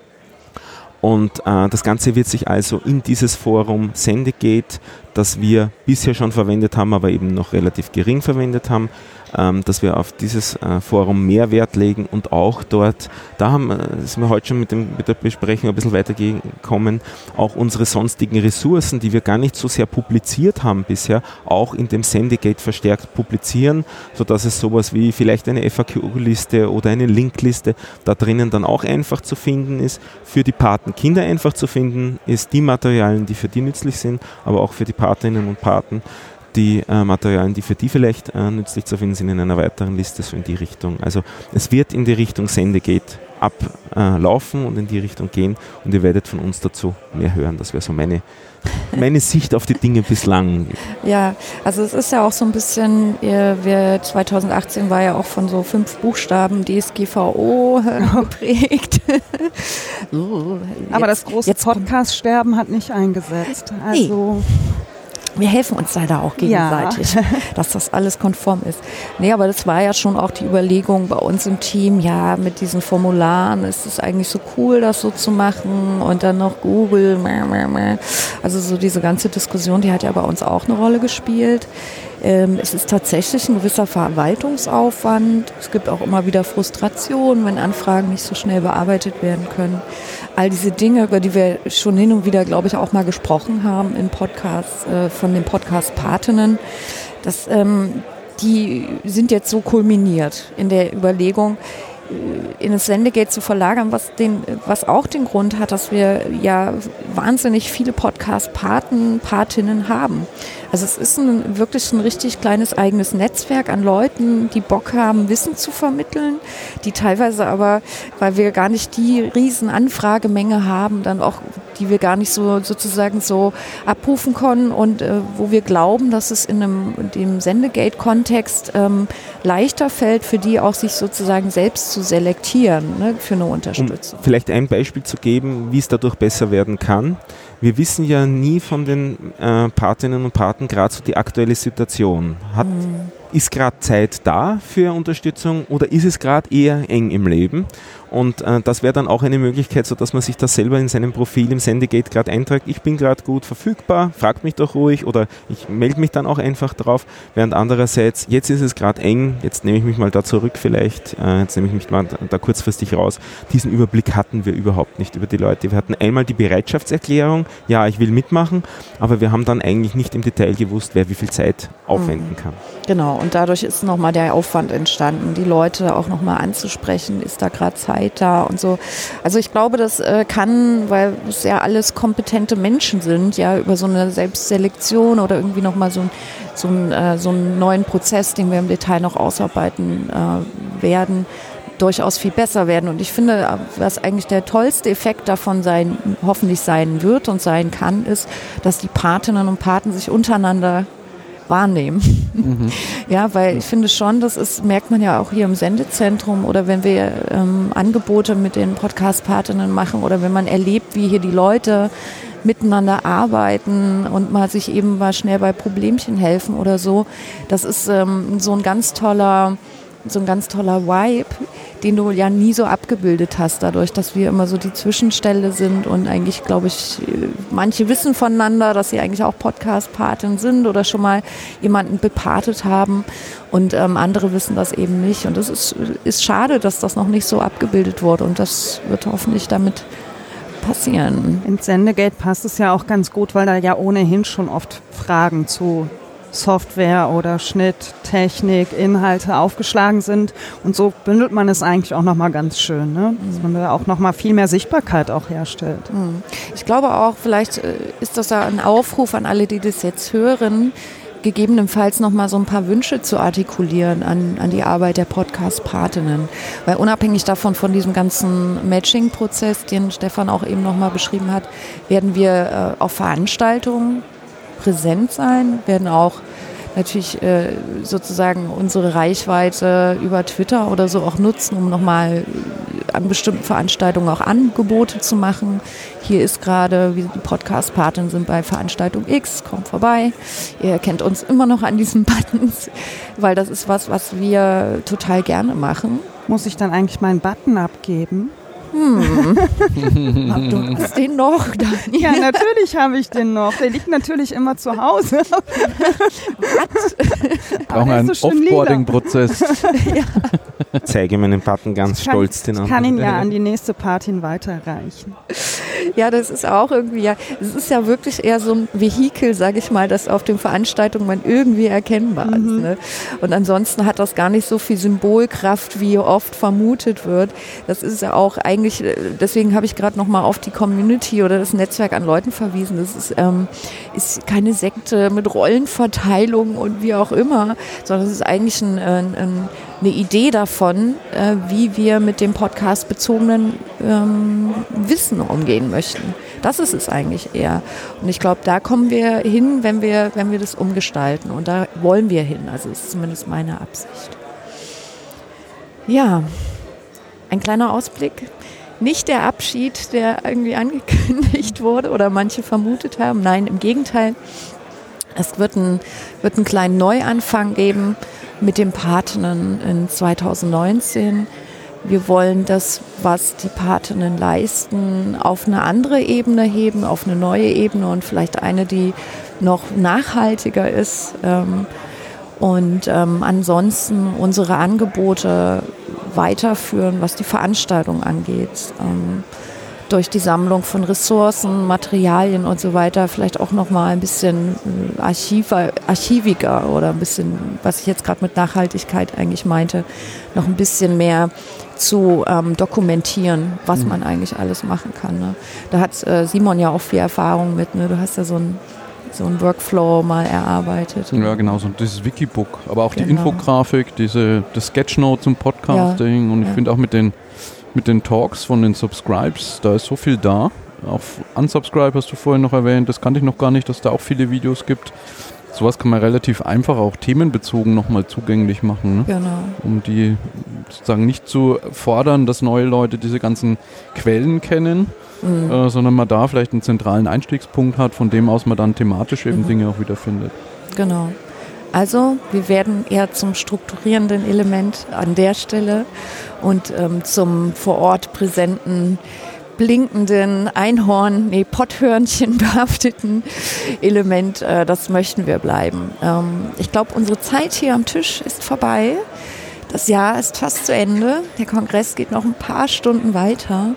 Und das Ganze wird sich also in dieses Forum Sendegate, das wir bisher schon verwendet haben, aber eben noch relativ gering verwendet haben, dass wir auf dieses Forum mehr Wert legen und auch dort, sind wir heute schon mit der Besprechung ein bisschen weitergekommen, auch unsere sonstigen Ressourcen, die wir gar nicht so sehr publiziert haben bisher, auch in dem Sendegate verstärkt publizieren, sodass es sowas wie vielleicht eine FAQ-Liste oder eine Linkliste da drinnen dann auch einfach zu finden ist, für die Patenkinder einfach zu finden ist, die Materialien, die für die nützlich sind, aber auch für die Patinnen und Paten, die Materialien, die für die vielleicht nützlich zu finden sind, in einer weiteren Liste, so in die Richtung. Also es wird in die Richtung Sendegate ablaufen und in die Richtung gehen und ihr werdet von uns dazu mehr hören. Das wäre so meine Sicht auf die Dinge bislang. Ja, also es ist ja auch so ein bisschen, 2018 war ja auch von so 5 Buchstaben DSGVO geprägt. Aber das große Podcast-Sterben hat nicht eingesetzt. Also wir helfen uns leider auch gegenseitig, dass das alles konform ist. Nee, aber das war ja schon auch die Überlegung bei uns im Team, ja, mit diesen Formularen ist es eigentlich so cool, das so zu machen und dann noch Google, also so diese ganze Diskussion, die hat ja bei uns auch eine Rolle gespielt. Es ist tatsächlich ein gewisser Verwaltungsaufwand. Es gibt auch immer wieder Frustration, wenn Anfragen nicht so schnell bearbeitet werden können. All diese Dinge, über die wir schon hin und wieder, glaube ich, auch mal gesprochen haben in Podcasts, von den Podcast-Patinnen, die sind jetzt so kulminiert in der Überlegung, in das Sendegate zu verlagern, was auch den Grund hat, dass wir ja wahnsinnig viele Podcast-Patinnen haben. Also es ist wirklich ein richtig kleines eigenes Netzwerk an Leuten, die Bock haben, Wissen zu vermitteln, die teilweise aber, weil wir gar nicht die riesen Anfragemenge haben, dann auch, die wir gar nicht so sozusagen so abrufen können und wo wir glauben, dass es in dem Sendegate-Kontext leichter fällt, für die auch sich sozusagen selbst zu selektieren, ne, für eine Unterstützung. Um vielleicht ein Beispiel zu geben, wie es dadurch besser werden kann. Wir wissen ja nie von den Patinnen und Paten gerade so die aktuelle Situation. Ist gerade Zeit da für Unterstützung oder ist es gerade eher eng im Leben? Und das wäre dann auch eine Möglichkeit, sodass man sich das selber in seinem Profil im Sendegate gerade eintragt. Ich bin gerade gut verfügbar, fragt mich doch ruhig oder ich melde mich dann auch einfach drauf. Während andererseits, jetzt ist es gerade eng, jetzt nehme ich mich mal da zurück vielleicht, jetzt nehme ich mich mal da kurzfristig raus. Diesen Überblick hatten wir überhaupt nicht über die Leute. Wir hatten einmal die Bereitschaftserklärung, ja, ich will mitmachen, aber wir haben dann eigentlich nicht im Detail gewusst, wer wie viel Zeit aufwenden kann. Genau, und dadurch ist nochmal der Aufwand entstanden, die Leute auch nochmal anzusprechen, ist da gerade Zeit da und so. Also ich glaube, das kann, weil es ja alles kompetente Menschen sind, ja, über so eine Selbstselektion oder irgendwie nochmal so einen neuen Prozess, den wir im Detail noch ausarbeiten werden, durchaus viel besser werden. Und ich finde, was eigentlich der tollste Effekt davon hoffentlich sein wird und sein kann, ist, dass die Patinnen und Paten sich untereinander wahrnehmen. Mhm. Ja, weil ich finde schon, merkt man ja auch hier im Sendezentrum oder wenn wir Angebote mit den Podcast-Patinnen machen oder wenn man erlebt, wie hier die Leute miteinander arbeiten und mal sich eben mal schnell bei Problemchen helfen oder so. Das ist so ein ganz toller Vibe, den du ja nie so abgebildet hast, dadurch, dass wir immer so die Zwischenstelle sind und eigentlich, glaube ich, manche wissen voneinander, dass sie eigentlich auch Podcast-Paten sind oder schon mal jemanden bepatet haben und andere wissen das eben nicht. Und das ist schade, dass das noch nicht so abgebildet wurde und das wird hoffentlich damit passieren. Ins Sendegate passt es ja auch ganz gut, weil da ja ohnehin schon oft Fragen zu Software oder Schnitt, Technik, Inhalte aufgeschlagen sind und so bündelt man es eigentlich auch nochmal ganz schön, ne? Dass man da auch nochmal viel mehr Sichtbarkeit auch herstellt. Ich glaube auch, vielleicht ist das da ein Aufruf an alle, die das jetzt hören, gegebenenfalls nochmal so ein paar Wünsche zu artikulieren an die Arbeit der Podcast-Patinnen. Weil unabhängig davon, von diesem ganzen Matching-Prozess, den Stefan auch eben nochmal beschrieben hat, werden wir auf Veranstaltungen präsent sein, werden auch natürlich sozusagen unsere Reichweite über Twitter oder so auch nutzen, um nochmal an bestimmten Veranstaltungen auch Angebote zu machen. Hier ist gerade, wie die Podcast-Paten sind bei Veranstaltung X, kommt vorbei. Ihr erkennt uns immer noch an diesen Buttons, weil das ist was wir total gerne machen. Muss ich dann eigentlich meinen Button abgeben? Du hast den noch, Daniel. Ja, natürlich habe ich den noch. Der liegt natürlich immer zu Hause. Brauchen einen Offboarding-Prozess. Ja. Zeige meinen Button ganz stolz den anderen. Ich kann ihn ja an die nächste Patin weiterreichen. Ja, das ist auch irgendwie, es ist ja wirklich eher so ein Vehikel, sage ich mal, das auf den Veranstaltungen man irgendwie erkennbar ist. Ne? Und ansonsten hat das gar nicht so viel Symbolkraft, wie oft vermutet wird. Das ist ja auch eigentlich, deswegen habe ich gerade nochmal auf die Community oder das Netzwerk an Leuten verwiesen. Das ist keine Sekte mit Rollenverteilung und wie auch immer, sondern es ist eigentlich eine Idee davon, wie wir mit dem Podcast-bezogenen Wissen umgehen möchten. Das ist es eigentlich eher. Und ich glaube, da kommen wir hin, wenn wir das umgestalten. Und da wollen wir hin. Also das ist zumindest meine Absicht. Ja, ein kleiner Ausblick. Nicht der Abschied, der irgendwie angekündigt wurde oder manche vermutet haben. Nein, im Gegenteil. Es wird einen kleinen Neuanfang geben mit den Patinnen in 2019. Wir wollen das, was die Patinnen leisten, auf eine andere Ebene heben, auf eine neue Ebene und vielleicht eine, die noch nachhaltiger ist. Und ansonsten unsere Angebote weiterführen, was die Veranstaltung angeht. Durch die Sammlung von Ressourcen, Materialien und so weiter, vielleicht auch nochmal ein bisschen archiviger oder ein bisschen, was ich jetzt gerade mit Nachhaltigkeit eigentlich meinte, noch ein bisschen mehr zu dokumentieren, was man eigentlich alles machen kann. Ne? Da hat Simon ja auch viel Erfahrung mit. Ne? Du hast ja so ein Workflow mal erarbeitet. Ja, genau, so dieses Wikibook, aber auch die Infografik, das Sketchnote zum Podcasting und ich finde auch mit den Talks von den Subscribes, da ist so viel da. Auch Unsubscribe hast du vorhin noch erwähnt, das kannte ich noch gar nicht, dass da auch viele Videos gibt. Sowas kann man relativ einfach auch themenbezogen nochmal zugänglich machen, ne? Genau. Um die sozusagen nicht zu fordern, dass neue Leute diese ganzen Quellen kennen, sondern man da vielleicht einen zentralen Einstiegspunkt hat, von dem aus man dann thematisch eben Dinge auch wieder findet. Genau. Also wir werden eher zum strukturierenden Element an der Stelle und zum vor Ort präsenten, blinkenden Potthörnchen behafteten Element, das möchten wir bleiben. Ich glaube, unsere Zeit hier am Tisch ist vorbei. Das Jahr ist fast zu Ende. Der Kongress geht noch ein paar Stunden weiter.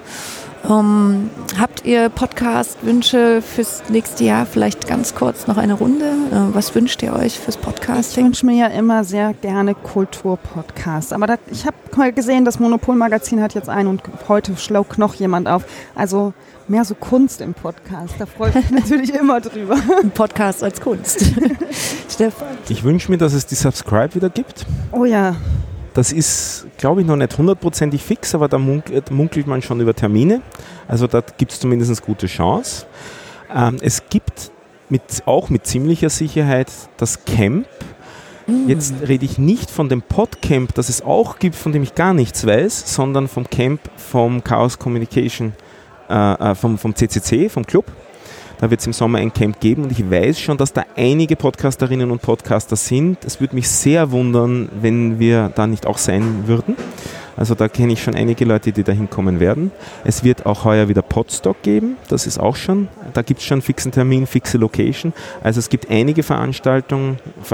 Habt ihr Podcast-Wünsche fürs nächste Jahr? Vielleicht ganz kurz noch eine Runde. Was wünscht ihr euch fürs Podcasting? Ich wünsche mir ja immer sehr gerne Kulturpodcasts. Aber ich habe mal gesehen, das Monopol-Magazin hat jetzt einen und heute schlug noch jemand auf. Also mehr so Kunst im Podcast. Da freue ich mich natürlich immer drüber. Ein Podcast als Kunst. Stefan? Ich wünsche mir, dass es die Subscribe wieder gibt. Oh ja. Das ist, glaube ich, noch nicht 100% fix, aber da munkelt man schon über Termine. Also da gibt es zumindest gute Chance. Es gibt auch mit ziemlicher Sicherheit das Camp. Jetzt rede ich nicht von dem Podcamp, das es auch gibt, von dem ich gar nichts weiß, sondern vom Camp vom Chaos Communication, vom CCC, vom Club. Da wird es im Sommer ein Camp geben und ich weiß schon, dass da einige Podcasterinnen und Podcaster sind. Es würde mich sehr wundern, wenn wir da nicht auch sein würden. Also da kenne ich schon einige Leute, die da hinkommen werden. Es wird auch heuer wieder Podstock geben, das ist auch schon, da gibt es schon einen fixen Termin, fixe Location. Also es gibt einige Veranstaltungen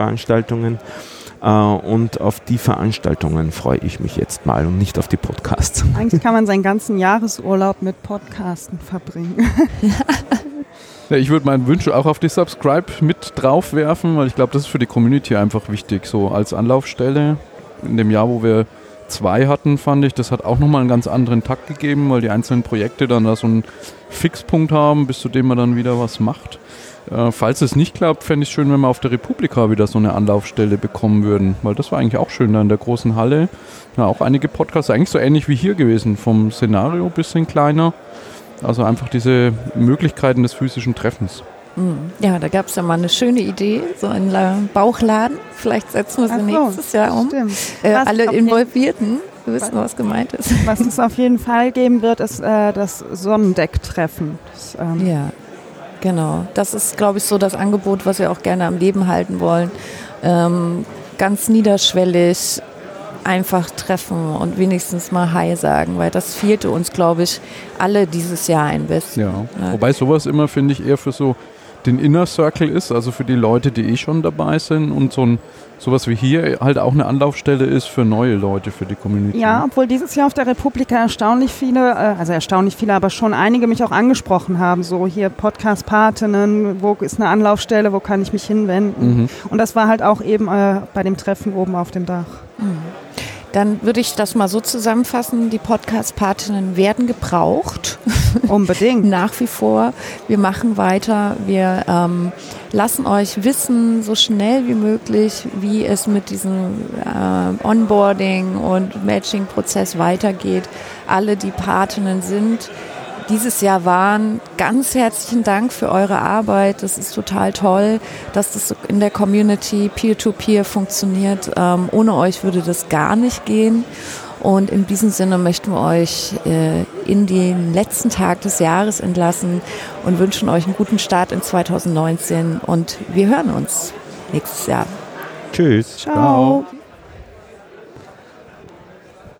und auf die Veranstaltungen freue ich mich jetzt mal und nicht auf die Podcasts. Eigentlich kann man seinen ganzen Jahresurlaub mit Podcasten verbringen. Ja, ich würde meinen Wunsch auch auf die Subscribe mit drauf werfen, weil ich glaube, das ist für die Community einfach wichtig, so als Anlaufstelle. In dem Jahr, wo wir 2 hatten, fand ich, das hat auch nochmal einen ganz anderen Takt gegeben, weil die einzelnen Projekte dann da so einen Fixpunkt haben, bis zu dem man dann wieder was macht. Falls es nicht klappt, fände ich es schön, wenn wir auf der Republika wieder so eine Anlaufstelle bekommen würden, weil das war eigentlich auch schön da in der großen Halle. Ja, auch einige Podcasts, eigentlich so ähnlich wie hier gewesen, vom Szenario ein bisschen kleiner. Also einfach diese Möglichkeiten des physischen Treffens. Ja, da gab es ja mal eine schöne Idee, so einen Bauchladen. Vielleicht setzen wir sie nächstes Jahr um. Alle Involvierten wissen, was gemeint ist. Was es auf jeden Fall geben wird, ist das Sonnendecktreffen. Ja, genau. Das ist, glaube ich, so das Angebot, was wir auch gerne am Leben halten wollen. Ganz niederschwellig einfach treffen und wenigstens mal Hi sagen, weil das fehlte uns, glaube ich, alle dieses Jahr ein bisschen. Ja. Wobei sowas immer, finde ich, eher für so den Inner Circle ist, also für die Leute, die schon dabei sind und sowas wie hier halt auch eine Anlaufstelle ist für neue Leute, für die Community. Ja, obwohl dieses Jahr auf der Republika erstaunlich viele, aber schon einige mich auch angesprochen haben, so hier Podcast-Patinnen, wo ist eine Anlaufstelle, wo kann ich mich hinwenden? Und das war halt auch eben bei dem Treffen oben auf dem Dach. Dann würde ich das mal so zusammenfassen, die Podcast-Patinnen werden gebraucht. Unbedingt. Nach wie vor. Wir machen weiter. Wir lassen euch wissen, so schnell wie möglich, wie es mit diesem Onboarding- und Matching-Prozess weitergeht. Alle, die Patinnen sind, dieses Jahr waren, ganz herzlichen Dank für eure Arbeit. Das ist total toll, dass das in der Community Peer-to-Peer funktioniert. Ohne euch würde das gar nicht gehen. Und in diesem Sinne möchten wir euch in den letzten Tag des Jahres entlassen und wünschen euch einen guten Start in 2019. Und wir hören uns nächstes Jahr. Tschüss. Ciao.